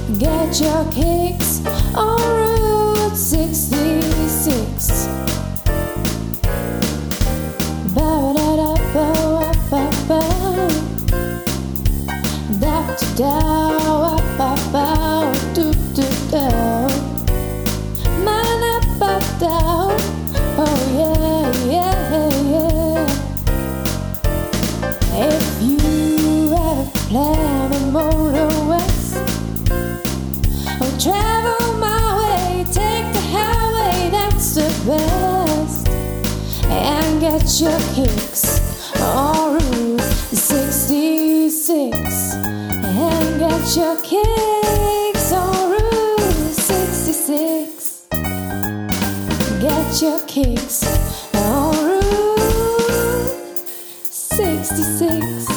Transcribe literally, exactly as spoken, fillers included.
Get your kicks on Route sixty-six. Ba-da-da-ba-ba-ba-ba. Da-da-da-ba-ba-ba-do-do-do. Ma-da-ba-da. Oh yeah, yeah, yeah. If you ever plan a motor west, or travel my way, take the highway, that's the best. And get your kicks on Route sixty-six. And get your kicks on Route sixty-six. Get your kicks on Route sixty-six.